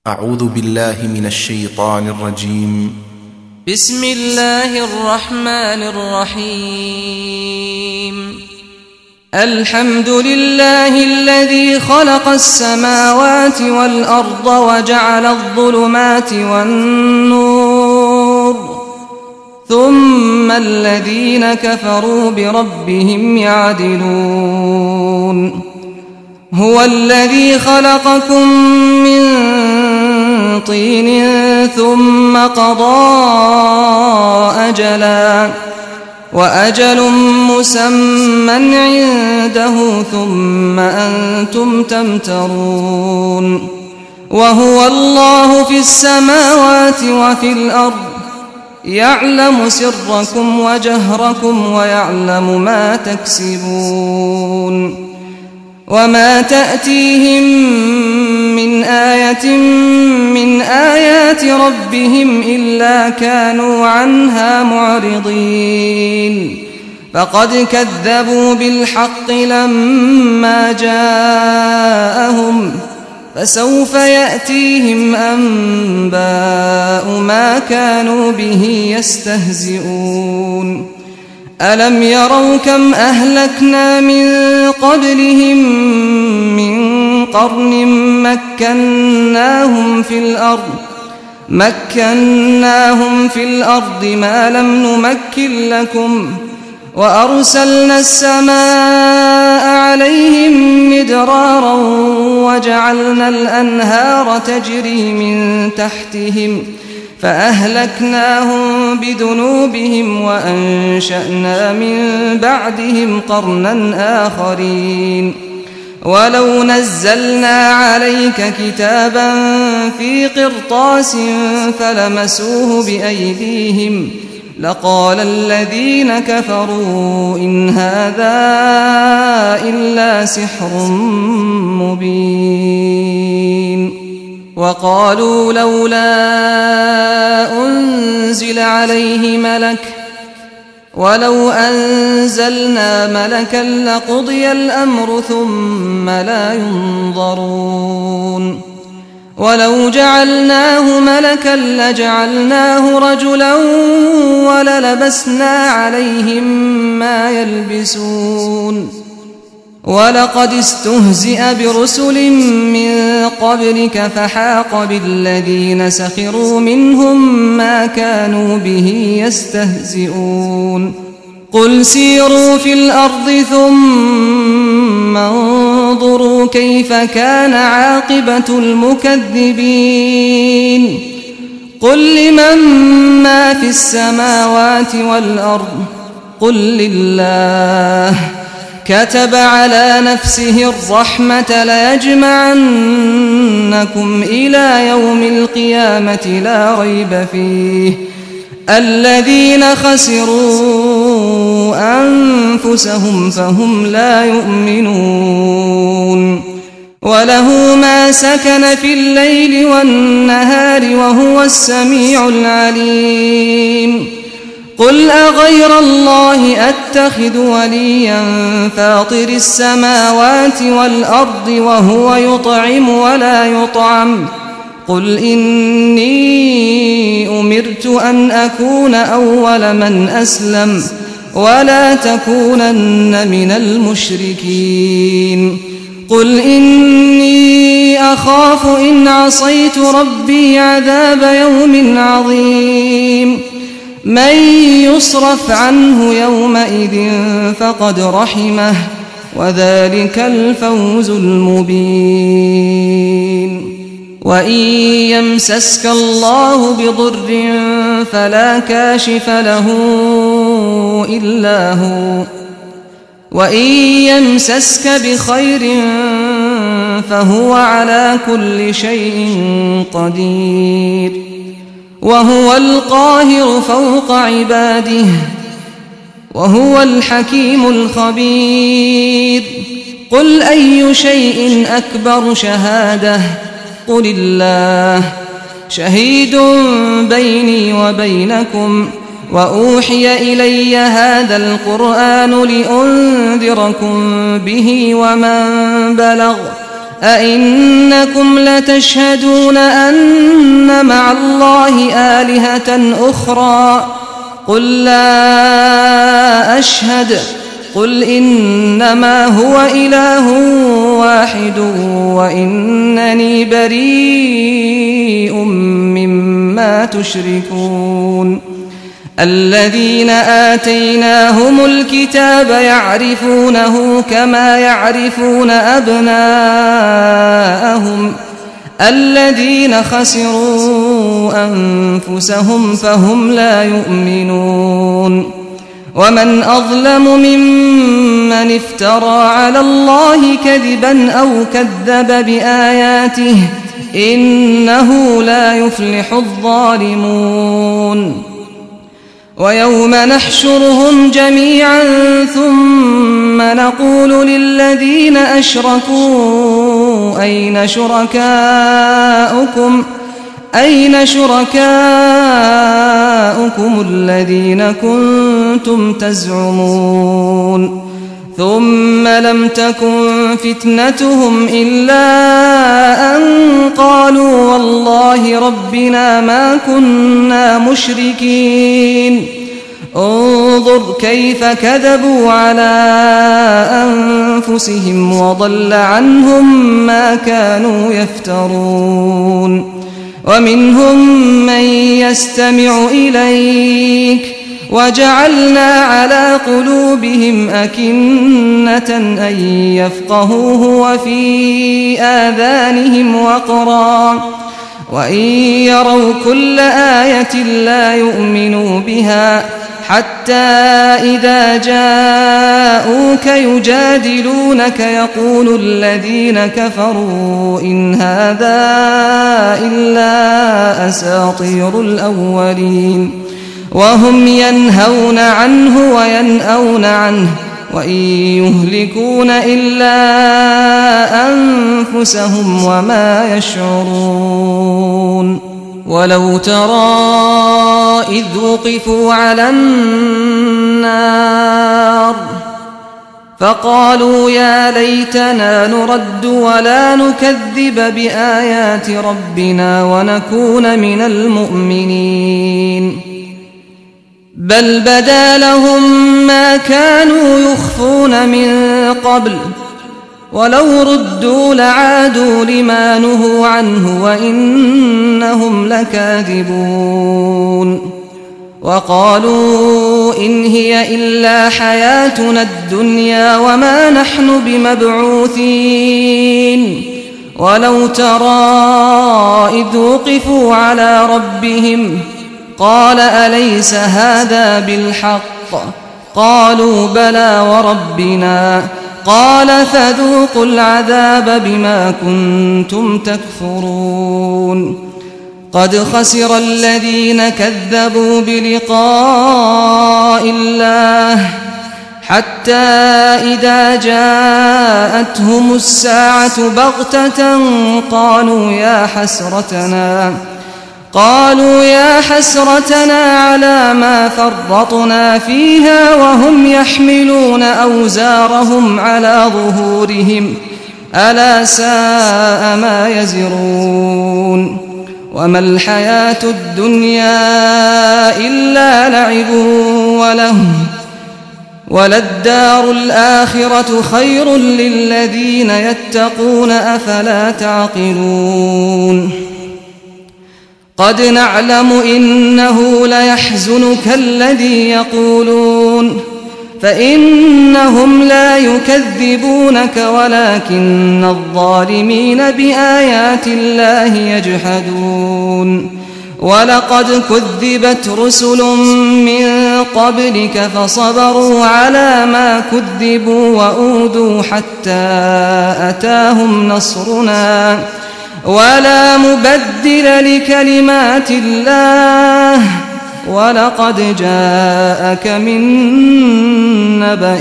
أعوذ بالله من الشيطان الرجيم. بسم الله الرحمن الرحيم. الحمد لله الذي خلق السماوات والأرض وجعل الظلمات والنور ثم الذين كفروا بربهم يعدلون. هو الذي خلقكم من طين ثم قضى أجلا وأجل مسمى عنده ثم أنتم تمترون. وهو الله في السماوات وفي الأرض يعلم سركم وجهركم ويعلم ما تكسبون. وما تأتيهم من آية من آيات ربهم إلا كانوا عنها معرضين. فقد كذبوا بالحق لما جاءهم فسوف يأتيهم أنباء ما كانوا به يستهزئون. ألم يروا كم أهلكنا من قبلهم من قرن مكناهم في الأرض ما لم نمكن لكم وأرسلنا السماء عليهم مدرارا وجعلنا الأنهار تجري من تحتهم فأهلكناهم بذنوبهم وأنشأنا من بعدهم قرنا آخرين. ولو نزلنا عليك كتابا في قرطاس فلمسوه بأيديهم لقال الذين كفروا إن هذا إلا سحر مبين. وقالوا لولا أنزل عليه ملك ولو أنزلنا ملكا لقضي الأمر ثم لا ينظرون. ولو جعلناه ملكا لجعلناه رجلا وللبسنا عليهم ما يلبسون. ولقد استهزئ برسل من قبلك فحاق بالذين سخروا منهم ما كانوا به يستهزئون. قل سيروا في الأرض ثم انظروا كيف كان عاقبة المكذبين. قل لمن ما في السماوات والأرض قل لله كتب على نفسه الرحمة ليجمعنكم إلى يوم القيامة لا ريب فيه الذين خسروا أنفسهم فهم لا يؤمنون. وله ما سكن في الليل والنهار وهو السميع العليم. قل أغير الله أتخذ وليا فاطر السماوات والأرض وهو يطعم ولا يطعم قل إني أمرت أن أكون أول من أسلم ولا تكونن من المشركين. قل إني أخاف إن عصيت ربي عذاب يوم عظيم. من يصرف عنه يومئذ فقد رحمه وذلك الفوز المبين. وإن يمسسك الله بضر فلا كاشف له إلا هو وإن يمسسك بخير فهو على كل شيء قدير. وهو القاهر فوق عباده وهو الحكيم الخبير. قل أي شيء أكبر شهادة قل الله شهيد بيني وبينكم وأوحي إلي هذا القرآن لأنذركم به ومن بلغ أئنكم لتشهدون أن مع الله آلهة أخرى قل لا أشهد قل إنما هو إله واحد وإنني بريء مما تشركون الذين آتيناهم الكتاب يعرفونه كما يعرفون أبناءهم الذين خسروا أنفسهم فهم لا يؤمنون ومن أظلم ممن افترى على الله كذبا أو كذب بآياته إنه لا يفلح الظالمون ويوم نحشرهم جميعا ثم نقول للذين أشركوا أين شركاؤكم الذين كنتم تزعمون ثم لم تكن فتنتهم إلا أن قالوا والله ربنا ما كنا مشركين انظر كيف كذبوا على أنفسهم وضل عنهم ما كانوا يفترون ومنهم من يستمع إليك وجعلنا على قلوبهم أكنة أن يفقهوه وفي آذانهم وقرا وإن يروا كل آية لا يؤمنوا بها حتى إذا جاءوك يجادلونك يقول الذين كفروا إن هذا إلا أساطير الأولين وهم ينهون عنه وينأون عنه وإن يهلكون إلا أنفسهم وما يشعرون ولو ترى إذ وقفوا على النار فقالوا يا ليتنا نرد ولا نكذب بآيات ربنا ونكون من المؤمنين بل بدا لهم ما كانوا يخفون من قبل ولو ردوا لعادوا لما نهوا عنه وإنهم لكاذبون وقالوا إن هي إلا حياتنا الدنيا وما نحن بمبعوثين ولو ترى إذ وقفوا على ربهم قال أليس هذا بالحق قالوا بلى وربنا قال فذوقوا العذاب بما كنتم تكفرون قد خسر الذين كذبوا بلقاء الله حتى إذا جاءتهم الساعة بغتة قالوا يا حسرتنا على ما فرطنا فيها وهم يحملون أوزارهم على ظهورهم ألا ساء ما يزرون وما الحياة الدنيا إلا لعب ولهو وللدار الآخرة خير للذين يتقون أفلا تعقلون قد نعلم إنه ليحزنك الذي يقولون فإنهم لا يكذبونك ولكن الظالمين بآيات الله يجحدون ولقد كذبت رسل من قبلك فصبروا على ما كذبوا وأوذوا حتى أتاهم نصرنا ولا مبدل لكلمات الله ولقد جاءك من نبأ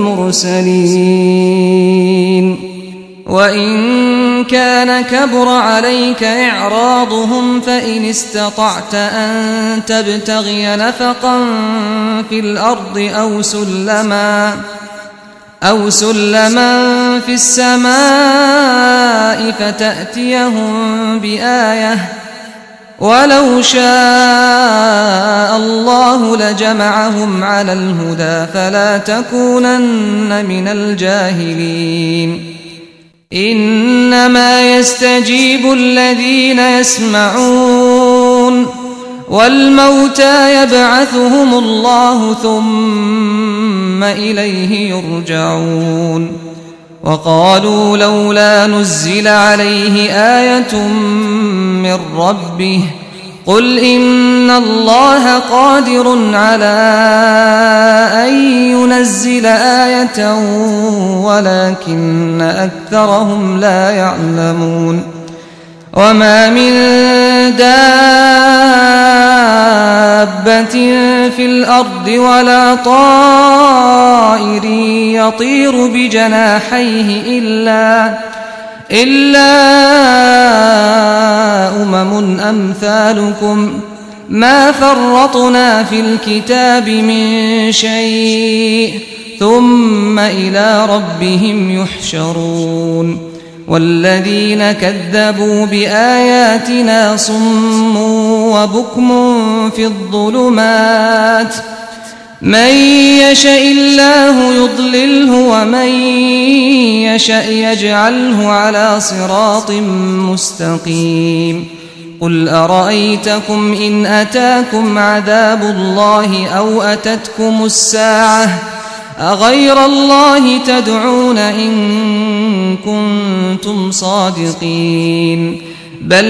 المرسلين وإن كان كبر عليك إعراضهم فإن استطعت أن تبتغي نفقا في الأرض أو سلما في السماء فتأتيهم بآية ولو شاء الله لجمعهم على الهدى فلا تكونن من الجاهلين إنما يستجيب الذين يسمعون والموتى يبعثهم الله ثم إليه يرجعون وقالوا لولا نزل عليه آية من ربه قل إن الله قادر على أن ينزل آية ولكن أكثرهم لا يعلمون وما من دابة في الأرض ولا طائر يطير بجناحيه إلا أمم أمثالكم ما فرطنا في الكتاب من شيء ثم إلى ربهم يحشرون والذين كذبوا بآياتنا صم وبكم في الظلمات من يشاء الله يضلله ومن يشاء يجعله على صراط مستقيم قل أرأيتكم إن أتاكم عذاب الله أو أتتكم الساعة أغير الله تدعون إن كنتم صادقين بل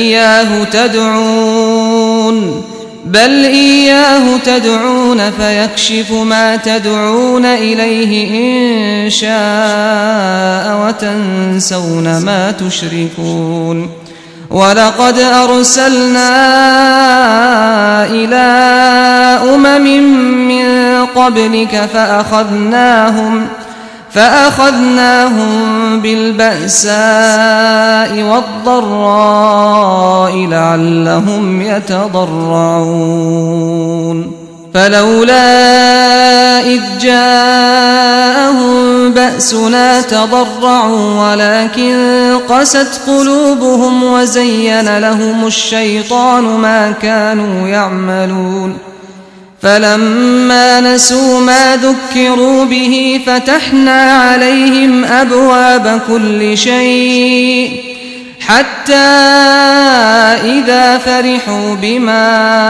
إياه تدعون فيكشف ما تدعون إليه إن شاء وتنسون ما تشركون ولقد أرسلنا إلى أمم من قبلك فأخذناهم بالبأساء والضراء لعلهم يتضرعون فلولا إذ جاءهم بأسنا تضرعوا ولكن قست قلوبهم وزين لهم الشيطان ما كانوا يعملون فلما نسوا ما ذكروا به فتحنا عليهم أبواب كل شيء حتى إذا فرحوا بما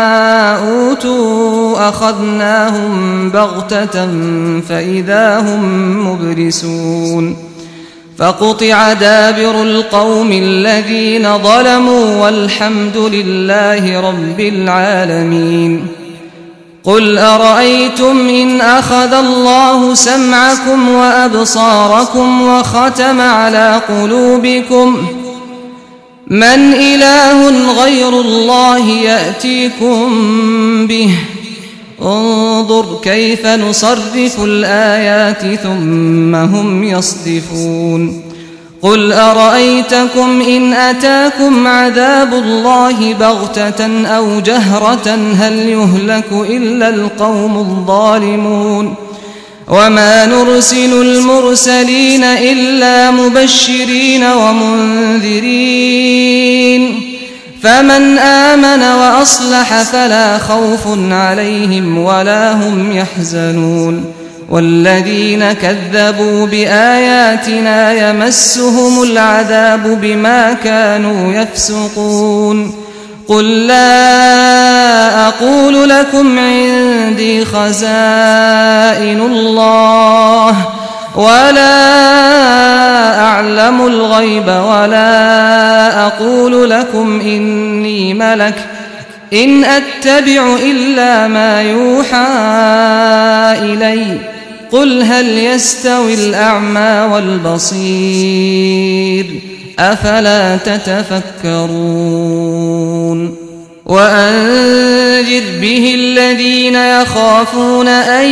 أوتوا أخذناهم بغتة فإذا هم مبلسون فقطع دابر القوم الذين ظلموا والحمد لله رب العالمين قل أرأيتم إن أخذ الله سمعكم وأبصاركم وختم على قلوبكم من إله غير الله يأتيكم به انظر كيف نصرف الآيات ثم هم يصدفون قل أرأيتكم إن أتاكم عذاب الله بغتة أو جهرة هل يهلك إلا القوم الظالمون وما نرسل المرسلين إلا مبشرين ومنذرين فمن آمن وأصلح فلا خوف عليهم ولا هم يحزنون والذين كذبوا بآياتنا يمسهم العذاب بما كانوا يفسقون قل لا أقول لكم عندي خزائن الله ولا أعلم الغيب ولا أقول لكم إني ملك إن أتبع إلا ما يوحى إلي قل هل يستوي الأعمى والبصير أفلا تتفكرون وأنذر به الذين يخافون أن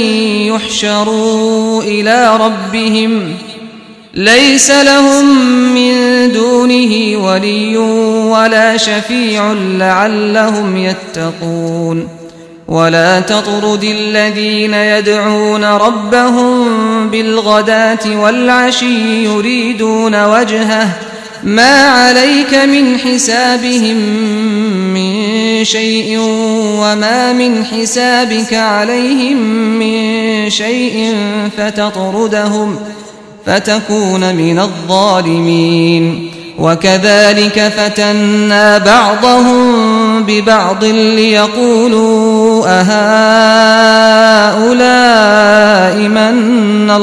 يحشروا إلى ربهم ليس لهم من دونه ولي ولا شفيع لعلهم يتقون ولا تطرد الذين يدعون ربهم بالغداة والعشي يريدون وجهه ما عليك من حسابهم من شيء وما من حسابك عليهم من شيء فتطردهم فتكون من الظالمين. وكذلك فتنا بعضهم ببعض ليقولوا أهؤلاء من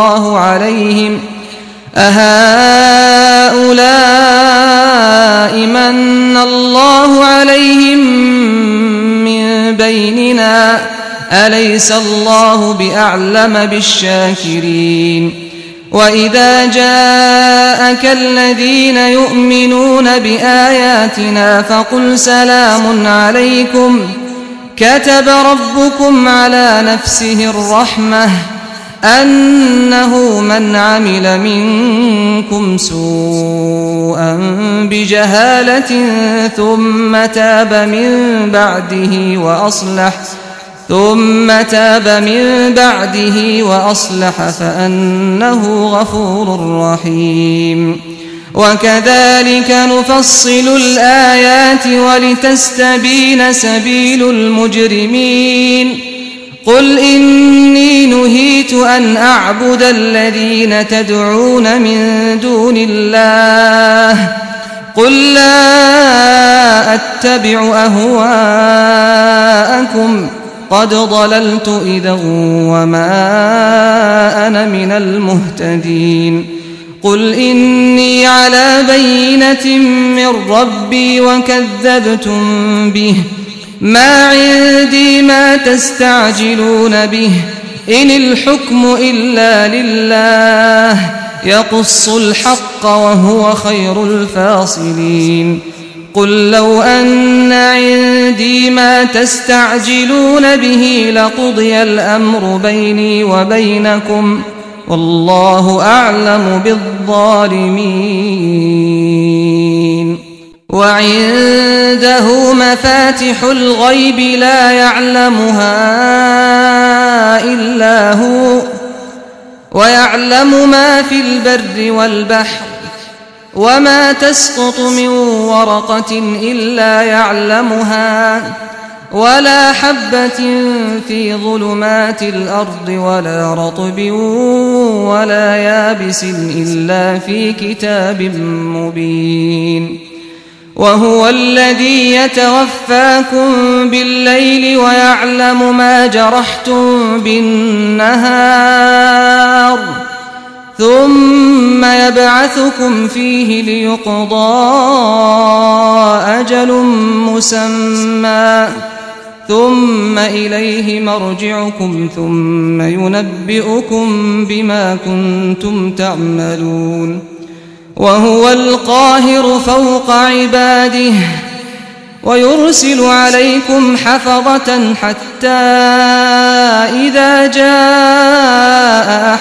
الله عليهم من بيننا أليس الله بأعلم بالشاكرين. وإذا جاءك الذين يؤمنون بآياتنا فقل سلام عليكم كتب ربكم على نفسه الرحمة أنه من عمل منكم سوءا بجهالة ثم تاب من بعده وأصلح فأنه غفور رحيم. وكذلك نفصل الآيات ولتستبين سبيل المجرمين. قل إني نهيت أن أعبد الذين تدعون من دون الله قل لا أتبع أهواءكم قد ضللت إذا وما أنا من المهتدين. قل إني على بينة من ربي وكذبتم به ما عندي ما تستعجلون به إن الحكم إلا لله يقص الحق وهو خير الفاصلين. قل لو أن عندي ما تستعجلون به لقضي الأمر بيني وبينكم والله أعلم بالظالمين. وعنده مفاتح الغيب لا يعلمها إلا هو ويعلم ما في البر والبحر وما تسقط من ورقة إلا يعلمها ولا حبة في ظلمات الأرض ولا رطب ولا يابس إلا في كتاب مبين. وهو الذي يتوفاكم بالليل ويعلم ما جرحتم بالنهار ثم يبعثكم فيه ليقضى أجل مسمى ثم إليه مرجعكم ثم ينبئكم بما كنتم تعملون. وهو القاهر فوق عباده ويرسل عليكم حفظة حتى إذا جاء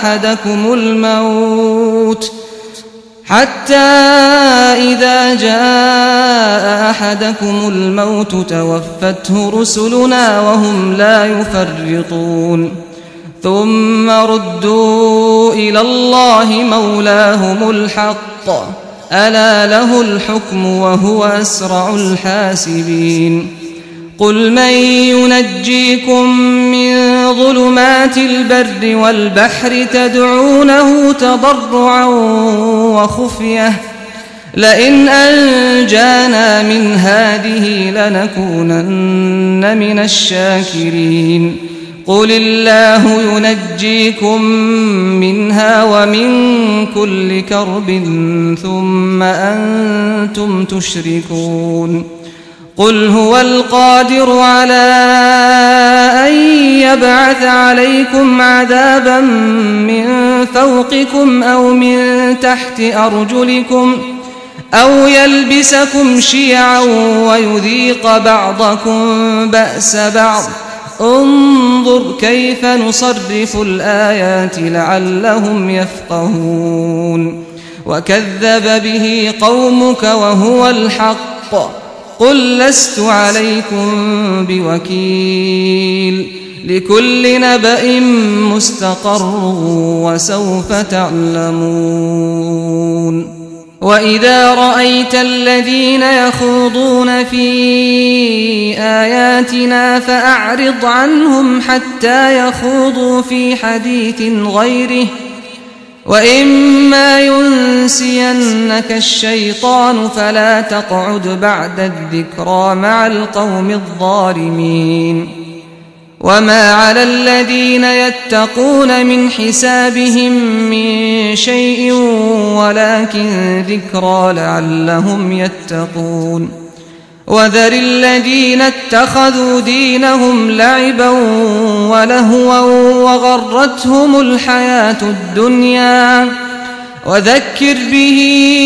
أحدكم الموت توفته رسلنا وهم لا يفرطون ثم ردوا إلى الله مولاهم الحق ألا له الحكم وهو أسرع الحاسبين. قل من ينجيكم من ظلمات البر والبحر تدعونه تضرعا وخفية لئن أنجانا من هذه لنكونن من الشاكرين. قل الله ينجيكم منها ومن كل كرب ثم أنتم تشركون. قل هو القادر على أن يبعث عليكم عذابا من فوقكم أو من تحت أرجلكم أو يلبسكم شيعا ويذيق بعضكم بأس بعض انظر كيف نصرف الآيات لعلهم يفقهون. وكذب به قومك وهو الحق قل لست عليكم بوكيل لكل نبأ مستقر وسوف تعلمون وإذا رأيت الذين يخوضون في آياتنا فأعرض عنهم حتى يخوضوا في حديث غيره وإما ينسينك الشيطان فلا تقعد بعد الذكرى مع القوم الظالمين وما على الذين يتقون من حسابهم من شيء ولكن ذكرى لعلهم يتقون وذر الذين اتخذوا دينهم لعبا ولهوا وغرتهم الحياة الدنيا وذكر به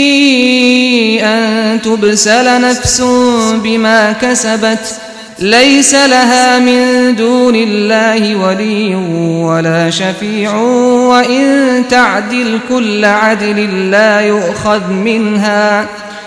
أن تبسل نفس بما كسبت ليس لها من دون الله ولي ولا شفيع وإن تعدل كل عدل لا يؤخذ منها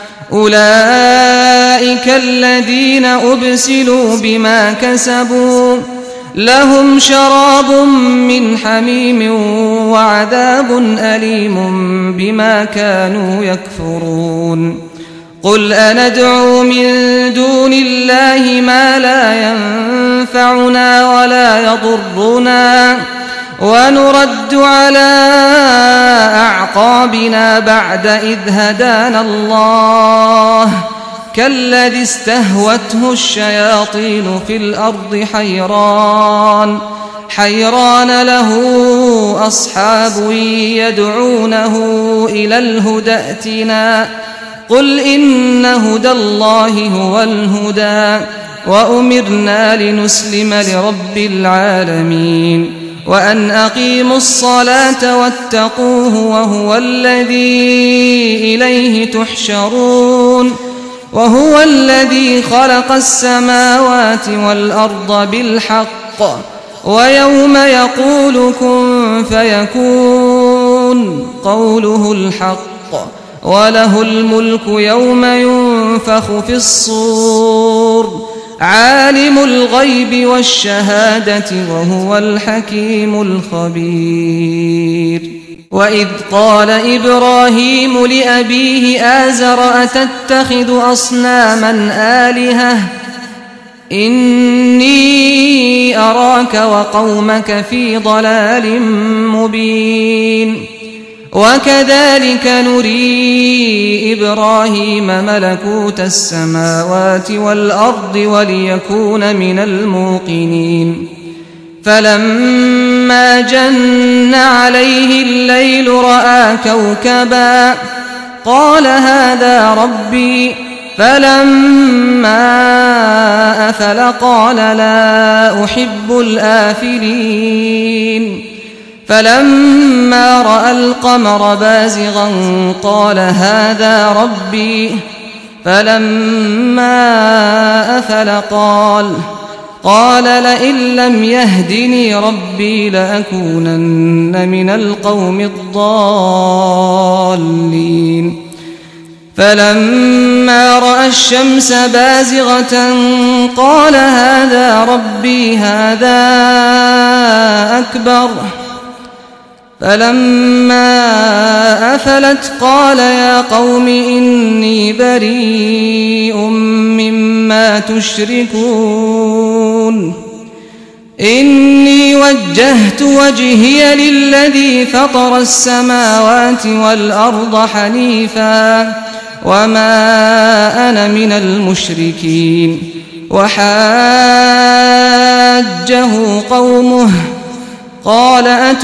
أولئك الذين أبسلوا بما كسبوا لهم شراب من حميم وعذاب أليم بما كانوا يكفرون قل أندعو من دون الله ما لا ينفعنا ولا يضرنا ونرد على أعقابنا بعد إذ هدانا الله كالذي استهوته الشياطين في الأرض حيران له أصحاب يدعونه إلى الهدى ائتنا قل إن هدى الله هو الهدى وأمرنا لنسلم لرب العالمين وأن أقيموا الصلاة واتقوه وهو الذي إليه تحشرون وهو الذي خلق السماوات والأرض بالحق ويوم يقول كن فيكون قوله الحق وله الملك يوم ينفخ في الصور عالم الغيب والشهادة وهو الحكيم الخبير وإذ قال إبراهيم لأبيه آزر أتتخذ أصناما آلهة إني أراك وقومك في ضلال مبين وكذلك نري إبراهيم ملكوت السماوات والأرض وليكون من الموقنين فلما جن عليه الليل رأى كوكبا قال هذا ربي فلما أفل قال لا أحب الآفلين فلما رأى القمر بازغا قال هذا ربي فلما أفل قال لئن لم يهدني ربي لأكونن من القوم الضالين فلما رأى الشمس بازغة قال هذا ربي هذا أكبر فلما أفلت قال يا قوم إني بريء مما تشركون إني وجهت وجهي للذي فطر السماوات والأرض حنيفا وما أنا من المشركين وحاجه قومه قال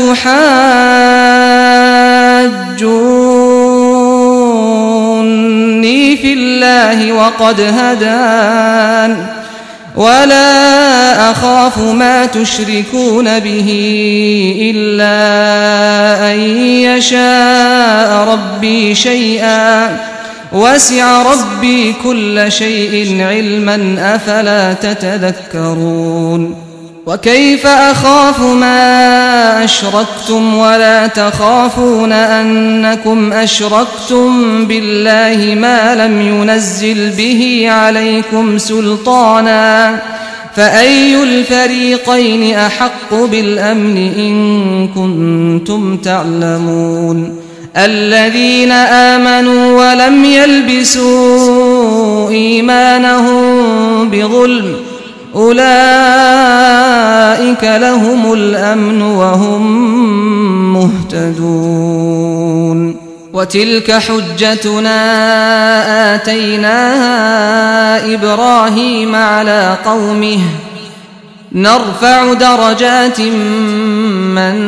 أتحاجوني في الله وقد هدان ولا أخاف ما تشركون به إلا أن يشاء ربي شيئا وسع ربي كل شيء علما أفلا تتذكرون وكيف أخاف ما أشركتم ولا تخافون أنكم أشركتم بالله ما لم ينزل به عليكم سلطانا فأي الفريقين أحق بالأمن إن كنتم تعلمون الذين آمنوا ولم يلبسوا إيمانهم بظلم أولئك لهم الأمن وهم مهتدون وتلك حجتنا آتيناها إبراهيم على قومه نرفع درجات من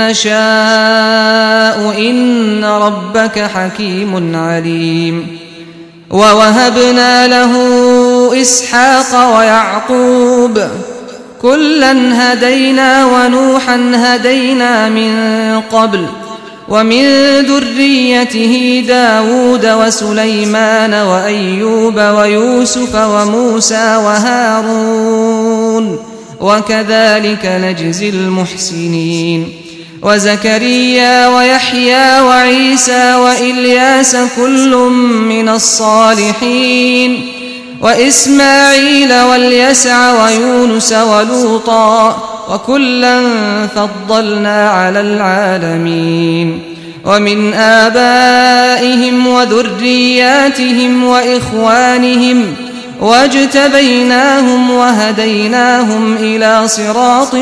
نشاء إن ربك حكيم عليم ووهبنا له إسحاق ويعقوب كلا هدينا ونوحا هدينا من قبل ومن ذريته داود وسليمان وأيوب ويوسف وموسى وهارون وكذلك نجزي المحسنين وزكريا ويحيى وعيسى وإلياس كل من الصالحين وإسماعيل واليسع ويونس ولوطا وكلا فضلنا على العالمين ومن آبائهم وذرياتهم وإخوانهم واجتبيناهم وهديناهم إلى صراط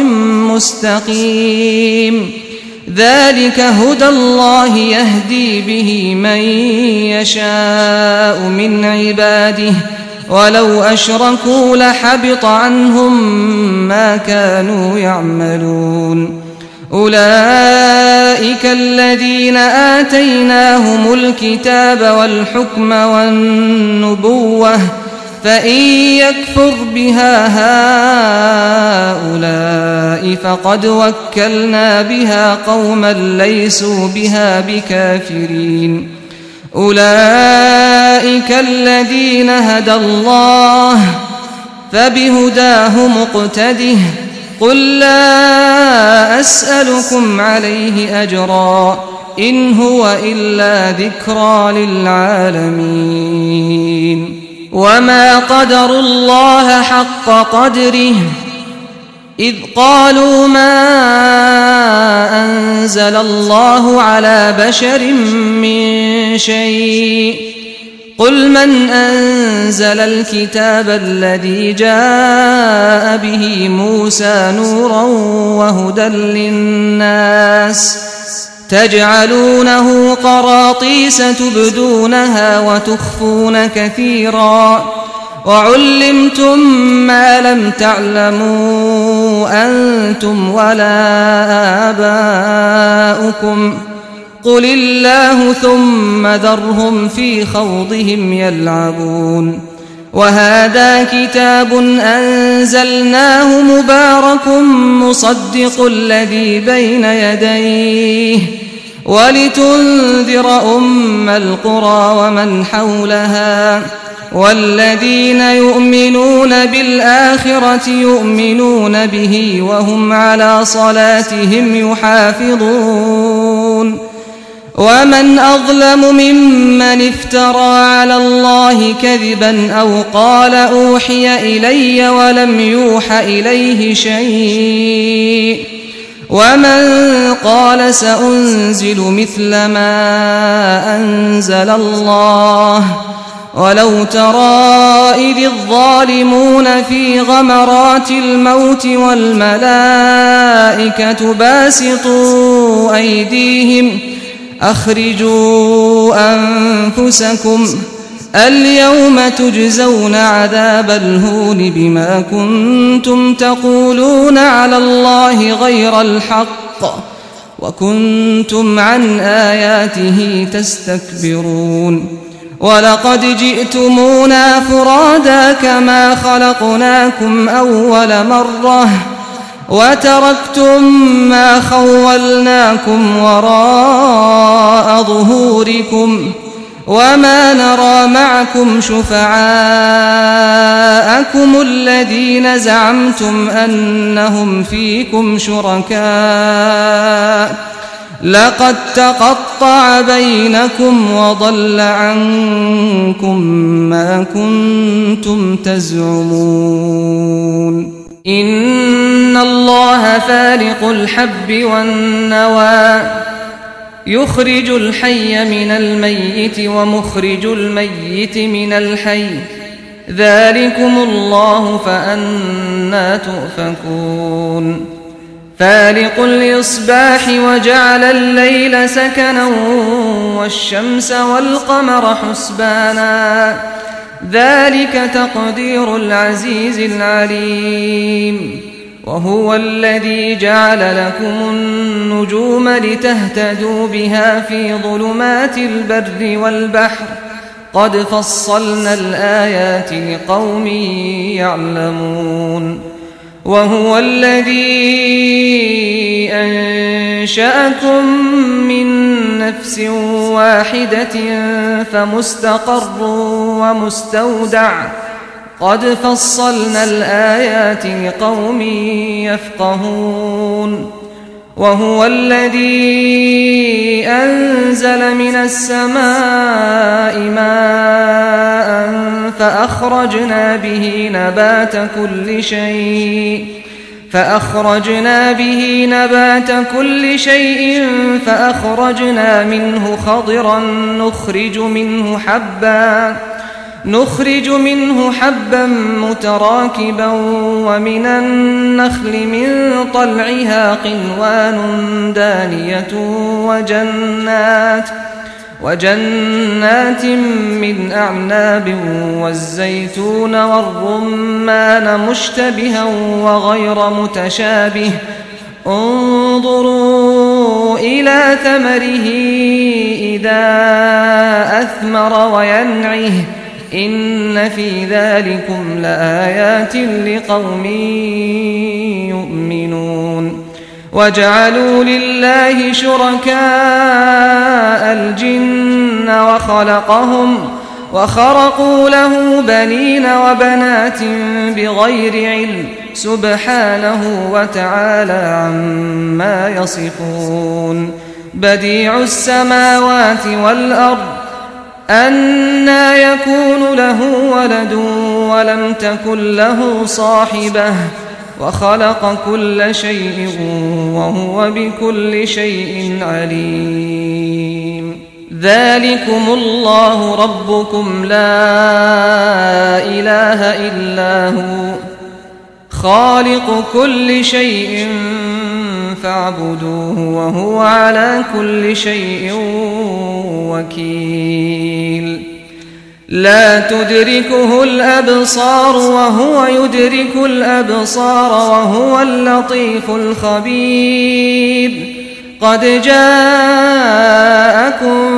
مستقيم ذلك هدى الله يهدي به من يشاء من عباده ولو أشركوا لحبط عنهم ما كانوا يعملون أولئك الذين آتيناهم الكتاب والحكم والنبوة فإن يكفر بها هؤلاء فقد وكلنا بها قوما ليسوا بها بكافرين أولئك الذين هدى الله فبهداه مقتده قل لا أسألكم عليه أجرا إن هو إلا ذكرى للعالمين وما قدروا الله حق قدره إذ قالوا ما أنزل الله على بشر من شيء قل من أنزل الكتاب الذي جاء به موسى نورا وهدى للناس تجعلونه قراطيس تبدونها وتخفون كثيرا وعلمتم ما لم تعلموا أنتم ولا آباؤكم قل الله ثم ذرهم في خوضهم يلعبون وهذا كتاب أنزلناه مبارك مصدق الذي بين يديه ولتنذر أم القرى ومن حولها والذين يؤمنون بالآخرة يؤمنون به وهم على صلاتهم يحافظون ومن أظلم ممن افترى على الله كذبا أو قال أوحي إلي ولم يوح إليه شيء ومن قال سأنزل مثل ما أنزل الله ولو ترى إذ الظالمون في غمرات الموت والملائكة باسطوا أيديهم أخرجوا أنفسكم اليوم تجزون عذاب الهون بما كنتم تقولون على الله غير الحق وكنتم عن آياته تستكبرون ولقد جئتمونا فرادا كما خلقناكم أول مرة وتركتم ما خولناكم وراء ظهوركم وما نرى معكم شفعاءكم أأفأكم الذين زعمتم أنهم فيكم شركاء لقد تقطع بينكم وضل عنكم ما كنتم تزعمون إن الله فالق الحب والنوى يخرج الحي من الميت ومخرج الميت من الحي ذلكم الله فأنى تؤفكون فالق الإصباح وجعل الليل سكنا والشمس والقمر حسبانا ذلك تقدير العزيز العليم وهو الذي جعل لكم النجوم لتهتدوا بها في ظلمات البر والبحر قد فصلنا الآيات لقوم يعلمون وهو الذي أنشأكم من نفس واحدة فمستقر ومستودع قد فصلنا الآيات لقوم يفقهون وهو الذي أنزل من السماء ماء فأخرجنا به نبات كل شيء فأخرجنا منه خضرا نخرج منه حبا متراكبا ومن النخل من طلعها قنوان دانية وجنات من أعناب والزيتون والرمان مشتبها وغير متشابه انظروا إلى ثمره إذا أثمر وينعه إن في ذلكم لآيات لقوم يؤمنون وجعلوا لله شركاء الجن وخرقوا له بنين وبنات بغير علم سبحانه وتعالى عما يصفون بديع السماوات والأرض أنى يكون له ولد ولم تكن له صاحبة وخلق كل شيء وهو بكل شيء عليم ذلكم الله ربكم لا إله إلا هو خالق كل شيء فاعبدوه وهو على كل شيء وكيل لا تدركه الأبصار وهو يدرك الأبصار وهو اللطيف الخبير قد جاءكم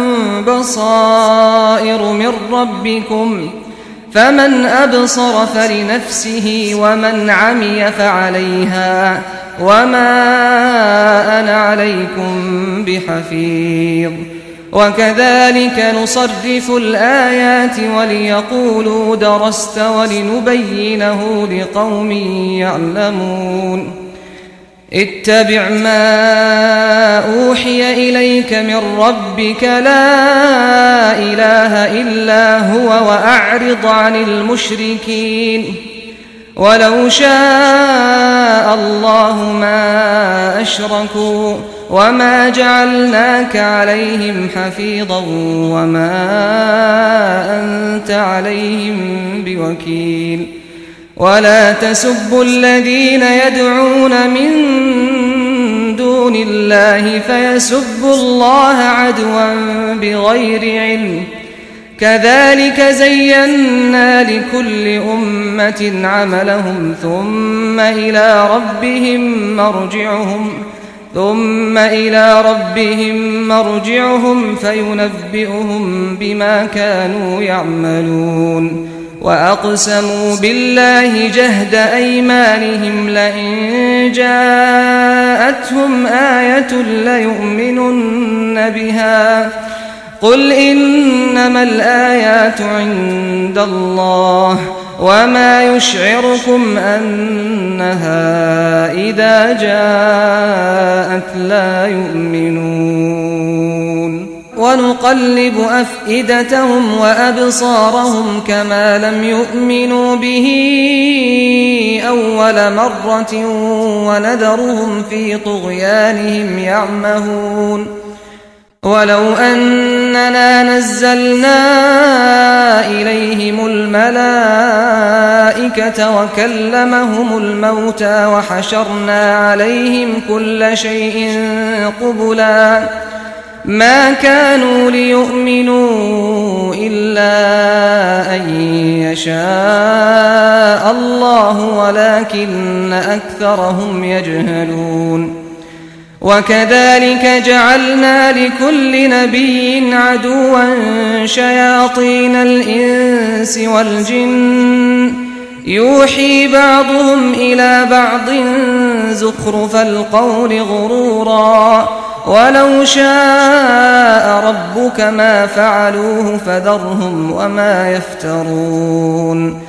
بصائر من ربكم فمن أبصر فلنفسه ومن عمي فعليها وما أنا عليكم بحفيظ وكذلك نصرف الآيات وليقولوا درست ولنبينه لقوم يعلمون اتبع ما أوحي إليك من ربك لا إله إلا هو وأعرض عن المشركين ولو شاء الله ما أشركوا وما جعلناك عليهم حفيظا وما أنت عليهم بوكيل ولا تسبوا الذين يدعون من دون الله فيسبوا الله عدوا بغير علم كذلك زينا لكل أمة عملهم ثم إلى ربهم مرجعهم فينبئهم بما كانوا يعملون وأقسموا بالله جهد أيمانهم لئن جاءتهم آية ليؤمنن بها قل إنما الآيات عند الله وما يشعركم أنها إذا جاءت لا يؤمنون ونقلب أفئدتهم وأبصارهم كما لم يؤمنوا به أول مرة ونذرهم في طغيانهم يعمهون ولو أننا نزلنا إليهم الملائكة وكلمهم الموتى وحشرنا عليهم كل شيء قبلا ما كانوا ليؤمنوا إلا أن يشاء الله ولكن أكثرهم يجهلون وكذلك جعلنا لكل نبي عدوا شياطين الإنس والجن يوحي بعضهم إلى بعض زخرف القول غرورا ولو شاء ربك ما فعلوه فذرهم وما يفترون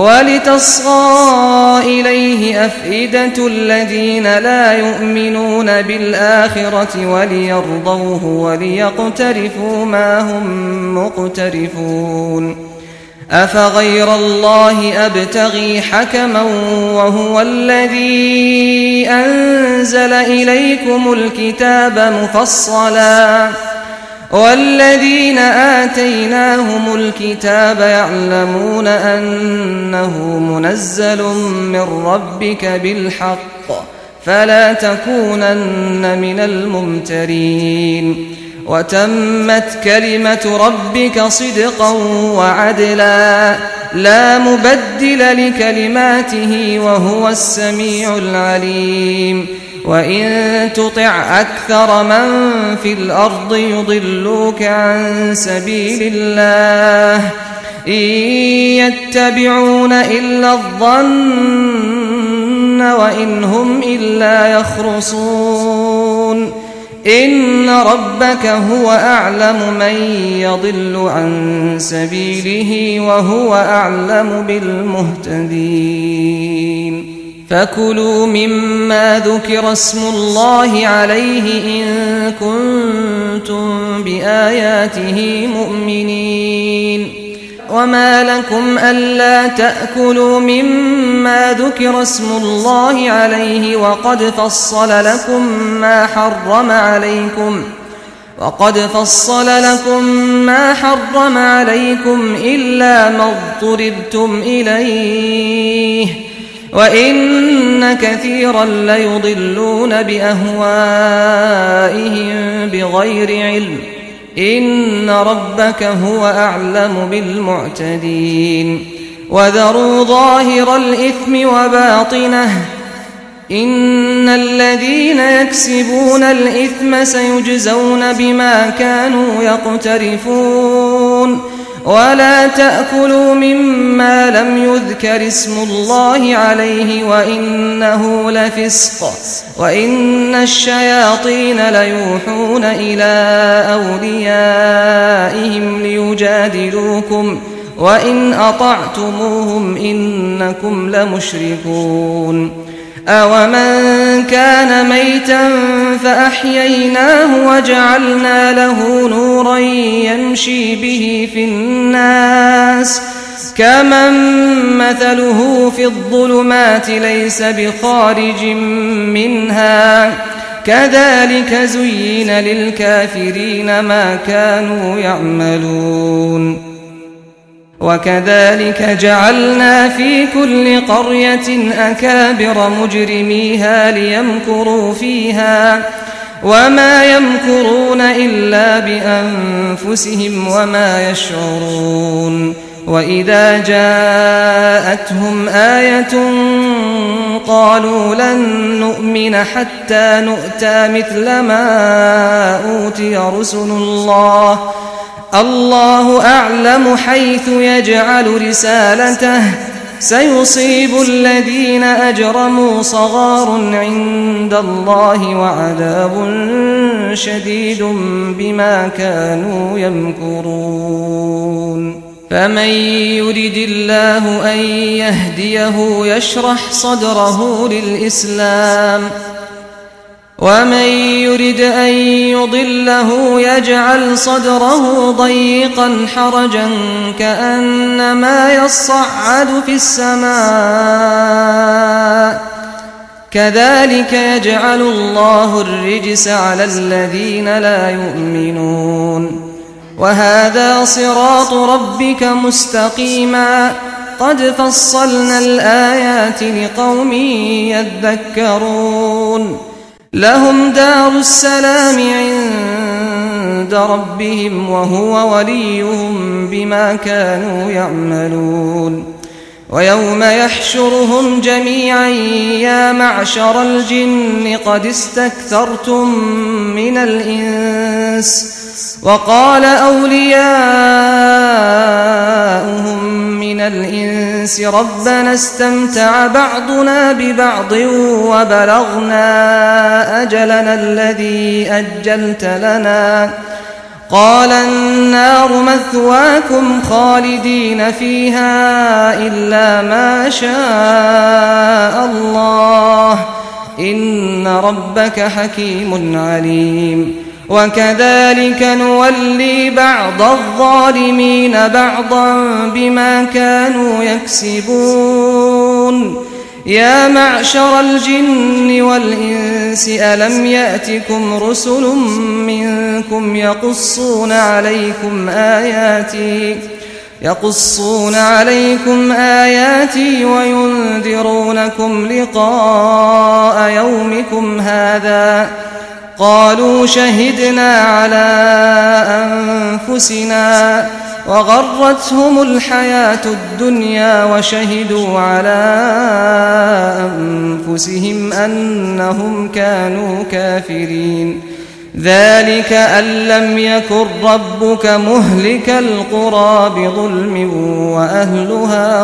ولتصغى إليه أفئدة الذين لا يؤمنون بالآخرة وليرضوه وليقترفوا ما هم مقترفون أفغير الله أبتغي حكما وهو الذي أنزل إليكم الكتاب مفصلا والذين آتيناهم الكتاب يعلمون أنه منزل من ربك بالحق فلا تكونن من الممترين وتمت كلمة ربك صدقا وعدلا لا مبدل لكلماته وهو السميع العليم وإن تطع أكثر من في الأرض يضلوك عن سبيل الله إن يتبعون إلا الظن وإن هم إلا يخرصون إن ربك هو أعلم من يضل عن سبيله وهو أعلم بالمهتدين فكلوا مما ذكر اسم الله عليه إن كنتم بآياته مؤمنين وما لكم ألا تأكلوا مما ذكر اسم الله عليه وقد فصل لكم ما حرم عليكم إلا ما اضطررتم إليه وإن كثيرا ليضلون بأهوائهم بغير علم إن ربك هو أعلم بالمعتدين وذروا ظاهر الإثم وباطنه إن الذين يكسبون الإثم سيجزون بما كانوا يقترفون ولا تأكلوا مما لم يذكر اسم الله عليه وإنه لفسق وإن الشياطين ليوحون إلى أوليائهم ليجادلوكم وإن أطعتموهم إنكم لمشركون أومن كان ميتا فأحييناه وجعلنا له نورا يمشي به في الناس كمن مثله في الظلمات ليس بخارج منها كذلك زين للكافرين ما كانوا يعملون وكذلك جعلنا في كل قرية أكابر مجرميها ليمكروا فيها وما يمكرون إلا بأنفسهم وما يشعرون وإذا جاءتهم آية قالوا لن نؤمن حتى نؤتى مثل ما أوتي رسل الله أعلم حيث يجعل رسالته سيصيب الذين أجرموا صغار عند الله وعذاب شديد بما كانوا يمكرون فمن يرد الله أن يهديه يشرح صدره للإسلام ومن يرد أن يضله يجعل صدره ضيقا حرجا كأنما يصعد في السماء كذلك يجعل الله الرجس على الذين لا يؤمنون وهذا صراط ربك مستقيما قد فصلنا الآيات لقوم يذكرون لهم دار السلام عند ربهم وهو وليهم بما كانوا يعملون ويوم يحشرهم جميعا يا معشر الجن قد استكثرتم من الإنس وقال أولياؤهم من الإنس ربنا استمتع بعضنا ببعض وبلغنا أجلنا الذي أجلت لنا قال النار مثواكم خالدين فيها إلا ما شاء الله إن ربك حكيم عليم وكذلك نولي بعض الظالمين بعضا بما كانوا يكسبون يا معشر الجن والإنس ألم يأتكم رسل منكم يقصون عليكم آياتي وينذرونكم لقاء يومكم هذا قالوا شهدنا على أنفسنا وغرتهم الحياة الدنيا وشهدوا على أنفسهم أنهم كانوا كافرين ذلك أن لم يكن ربك مهلك القرى بظلم وأهلها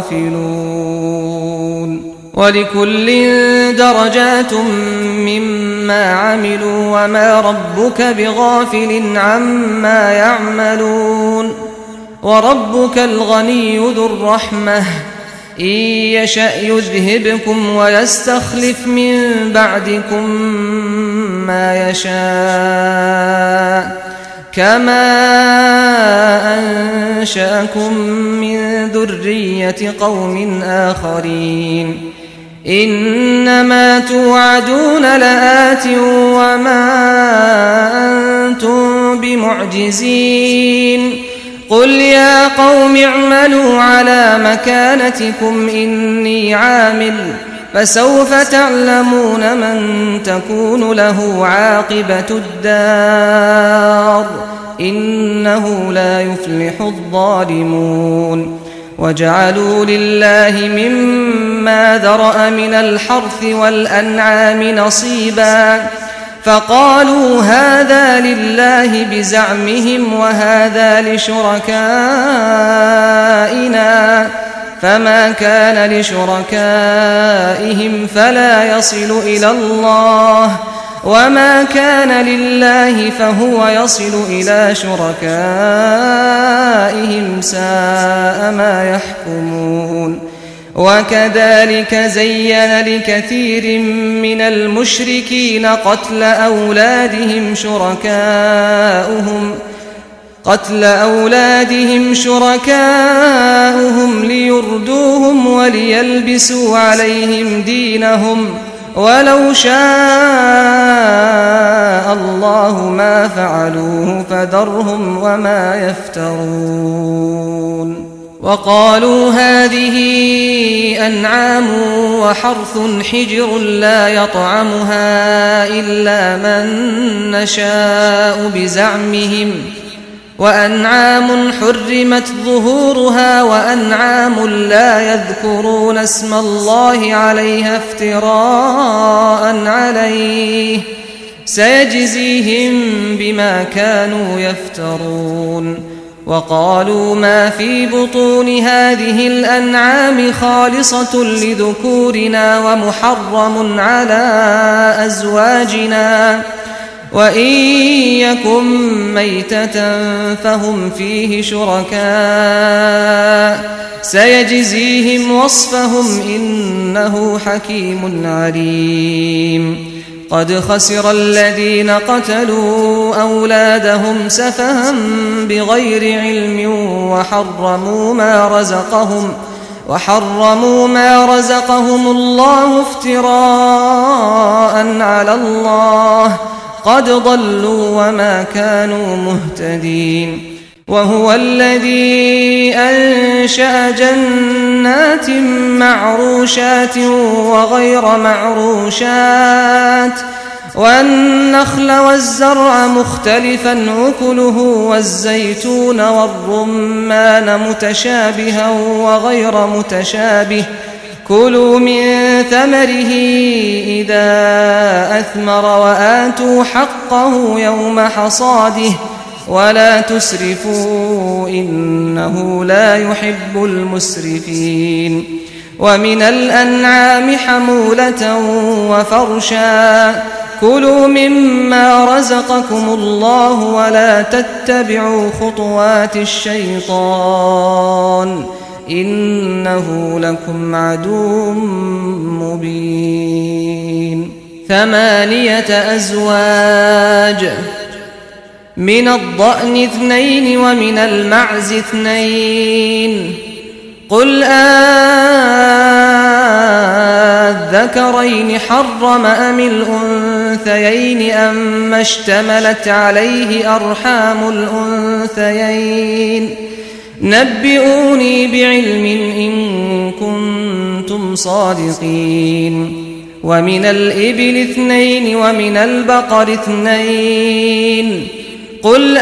غافلون ولكل درجات مما عملوا وما ربك بغافل عما يعملون وربك الغني ذو الرحمة إن يشأ يذهبكم ويستخلف من بعدكم ما يشاء كما أنشأكم من ذرية قوم آخرين إنما توعدون لآت وما أنتم بمعجزين قل يا قوم اعملوا على مكانتكم إني عامل فسوف تعلمون من تكون له عاقبة الدار إنه لا يفلح الظالمون وجعلوا لله مما ذرأ من الحرث والأنعام نصيبا فقالوا هذا لله بزعمهم وهذا لشركائنا فما كان لشركائهم فلا يصل إلى الله وما كان لله فهو يصل إلى شركائهم ساء ما يحكمون وكذلك زين لكثير من المشركين قتل أولادهم شركاؤهم ليردوهم وليلبسوا عليهم دينهم ولو شاء الله ما فعلوه فذرهم وما يفترون وقالوا هذه أنعام وحرث حجر لا يطعمها إلا من نشاء بزعمهم وأنعام حرمت ظهورها وأنعام لا يذكرون اسم الله عليها افتراء عليه سيجزيهم بما كانوا يفترون وقالوا ما في بطون هذه الأنعام خالصة لذكورنا ومحرم على أزواجنا وإن يكن ميتة فهم فيه شركاء سيجزيهم وصفهم إنه حكيم عليم قد خسر الذين قتلوا أولادهم سفها بغير علم وحرموا ما رزقهم الله افتراء على الله قد ضلوا وما كانوا مهتدين وهو الذي أنشأ جنات معروشات وغير معروشات والنخل والزرع مختلفا أكله والزيتون والرمان متشابها وغير متشابه كلوا من ثمره إذا أثمر وآتوا حقه يوم حصاده ولا تسرفوا إنه لا يحب المسرفين ومن الأنعام حمولة وفرشا كلوا مما رزقكم الله ولا تتبعوا خطوات الشيطان إنه لكم عدو مبين 8 أزواج من الضأن 2 ومن المعز 2 قل أذكرين حرم أم الأنثيين أما اشتملت عليه أرحام الأنثيين نبئوني بعلم إن كنتم صادقين ومن الإبل 2 ومن البقر 2 قل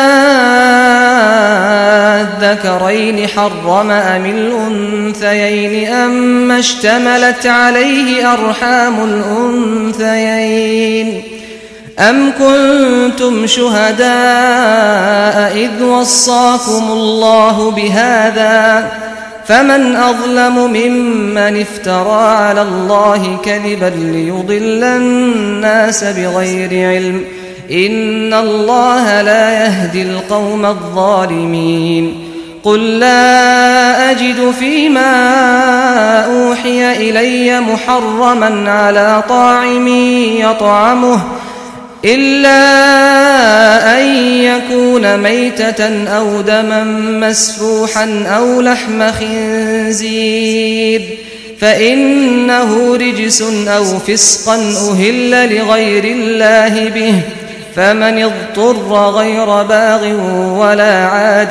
أذكرين حرم أم الأنثيين أما اشتملت عليه أرحام الأنثيين أم كنتم شهداء إذ وصاكم الله بهذا فمن أظلم ممن افترى على الله كذبا ليضل الناس بغير علم إن الله لا يهدي القوم الظالمين قل لا أجد فيما أوحي إلي محرما على طاعم يطعمه إلا أن يكون ميتة أو دما مسفوحا أو لحم خنزير فإنه رجس أو فسقا أهل لغير الله به فمن اضطر غير باغ ولا عاد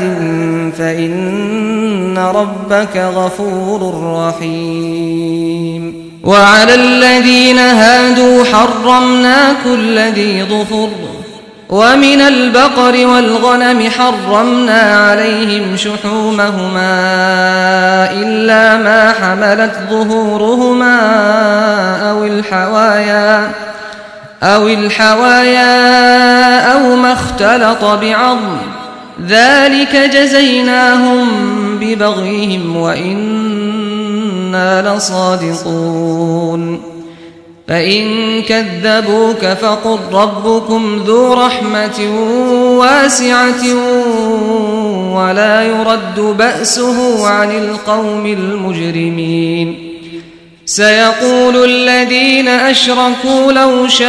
فإن ربك غفور رحيم وعلى الذين هادوا حرمنا كل ذي ظفر ومن البقر والغنم حرمنا عليهم شحومهما إلا ما حملت ظهورهما أو الحوايا أو ما اختلط بعظم ذلك جزيناهم ببغيهم وإنا لصادقون فإن كذبوك فقل ربكم ذو رحمة واسعة ولا يرد بأسه عن القوم المجرمين سيقول الذين أشركوا لو شاء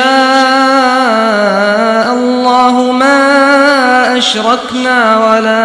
الله ما أشركنا ولا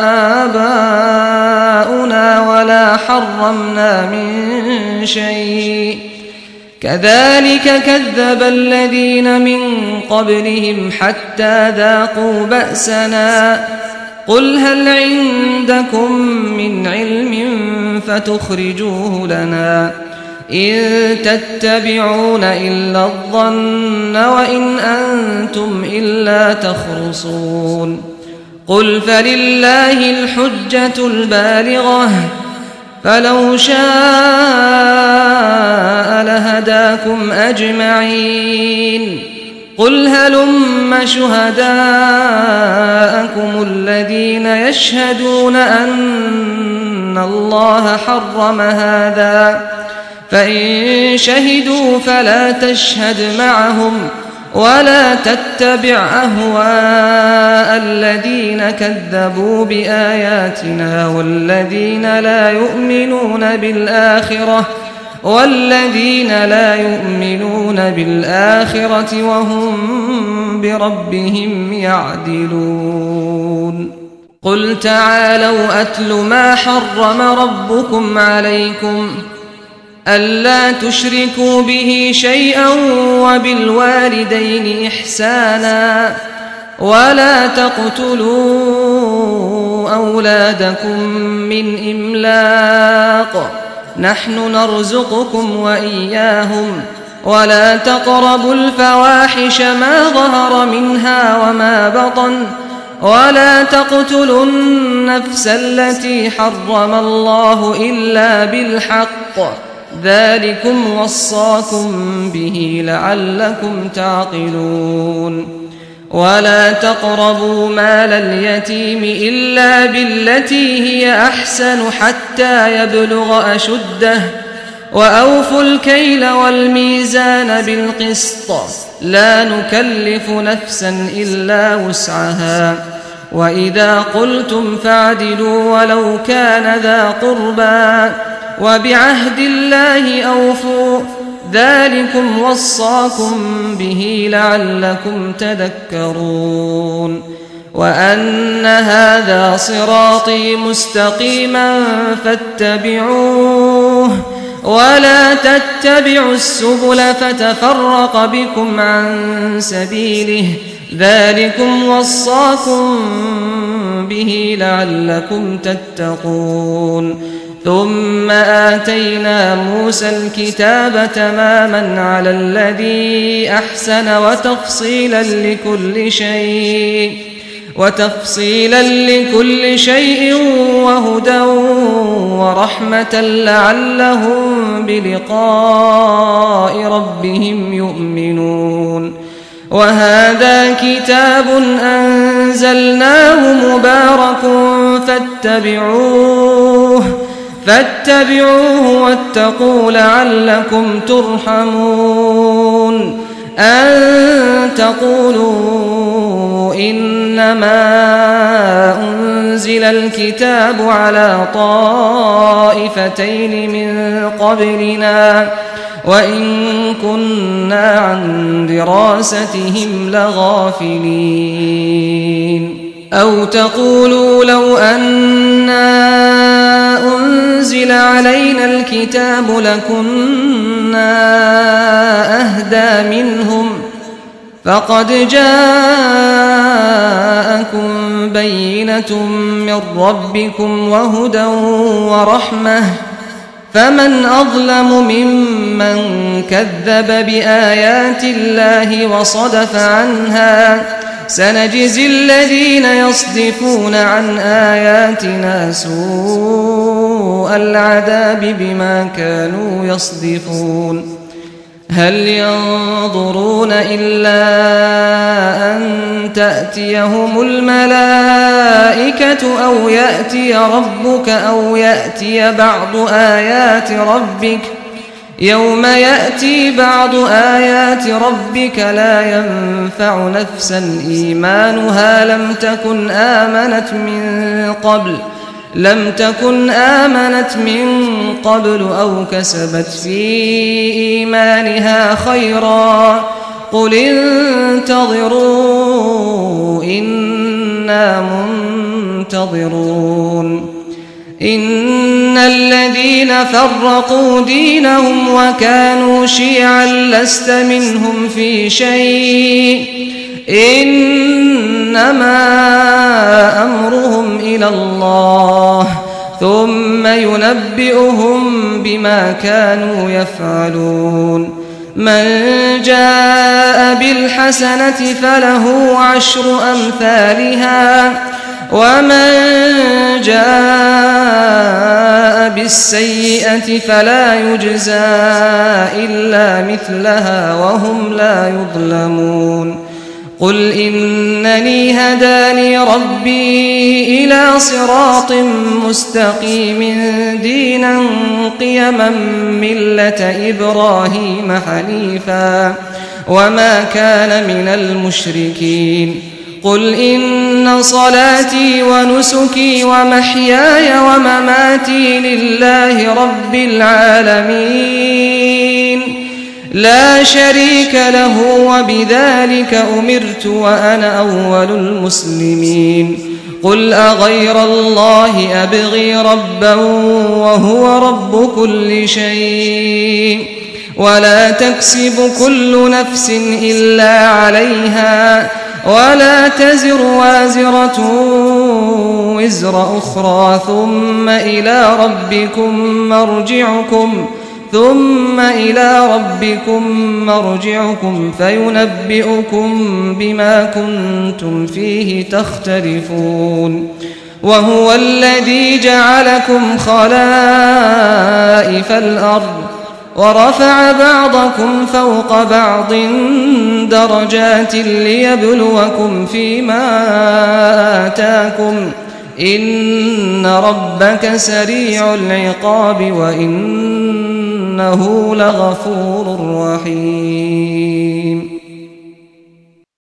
آباؤنا ولا حرمنا من شيء كذلك كذب الذين من قبلهم حتى ذاقوا بأسنا قل هل عندكم من علم فتخرجوه لنا إن تتبعون إلا الظن وإن أنتم إلا تخرصون قل فلله الحجة البالغة فلو شاء لهداكم أجمعين قل هلم شهداءكم الذين يشهدون أن الله حرم هذا فإن شهدوا فلا تشهد معهم ولا تتبع أهواء الذين كذبوا بآياتنا والذين لا يؤمنون بالآخرة وهم بربهم يعدلون. قل تعالوا أتل ما حرم ربكم عليكم ألا تشركوا به شيئا وبالوالدين إحسانا ولا تقتلوا أولادكم من إملاق نحن نرزقكم وإياهم ولا تقربوا الفواحش ما ظهر منها وما بطن ولا تقتلوا النفس التي حرم الله إلا بالحق ذلكم وصاكم به لعلكم تعقلون. ولا تقربوا مال اليتيم إلا بالتي هي أحسن حتى يبلغ أشده وأوفوا الكيل والميزان بالقسط لا نكلف نفسا إلا وسعها وإذا قلتم فاعدلوا ولو كان ذا قربى وبعهد الله أوفوا ذلكم وصاكم به لعلكم تذكرون. وأن هذا صراطي مستقيما فاتبعوه ولا تتبعوا السبل فتفرق بكم عن سبيله ذلكم وصاكم به لعلكم تتقون. ثم آتينا موسى الكتاب تماما على الذي أحسن وتفصيلا لكل شيء وهدى ورحمة لعلهم بلقاء ربهم يؤمنون. وهذا كتاب أنزلناه مبارك فاتبعوه واتقوا لعلكم ترحمون. أن تقولوا إنما أنزل الكتاب على طائفتين من قبلنا وإن كنا عن دراستهم لغافلين. أو تقولوا لو أنا أنزل علينا الكتاب لكنا أهدى منهم فقد جاءكم بينة من ربكم وهدى ورحمة فمن أظلم ممن كذب بآيات الله وصدف عنها سنجزي الذين يصدفون عن آياتنا سوء العذاب بما كانوا يصدفون. هل ينظرون إلا أن تأتيهم الملائكة أو يأتي ربك أو يأتي بعض آيات ربك يوم يأتي بعض آيات ربك لا ينفع نفسا إيمانها لم تكن آمنت من قبل أو كسبت في إيمانها خيرا قل انتظروا إنا منتظرون. إن الذين فرقوا دينهم وكانوا شيعا لست منهم في شيء إنما أمرهم إلى الله ثم ينبئهم بما كانوا يفعلون. من جاء بالحسنة فله 10 أمثالها ومن جاء بالسيئة فلا يجزى إلا مثلها وهم لا يظلمون. قل إنني هداني ربي إلى صراط مستقيم دينا قيما ملة إبراهيم حنيفا وما كان من المشركين قل إن صلاتي ونسكي ومحياي ومماتي لله رب العالمين لا شريك له وبذلك أمرت وأنا أول المسلمين قل أغير الله أبغي ربا وهو رب كل شيء ولا تكسب كل نفس إلا عليها ولا تزر وازرة وزر أخرى ثم إلى ربكم مرجعكم فينبئكم بما كنتم فيه تختلفون وهو الذي جعلكم خلائف الأرض ورفع بعضكم فوق بعض درجات ليبلوكم فيما آتاكم إن ربك سريع العقاب وإنه لغفور رحيم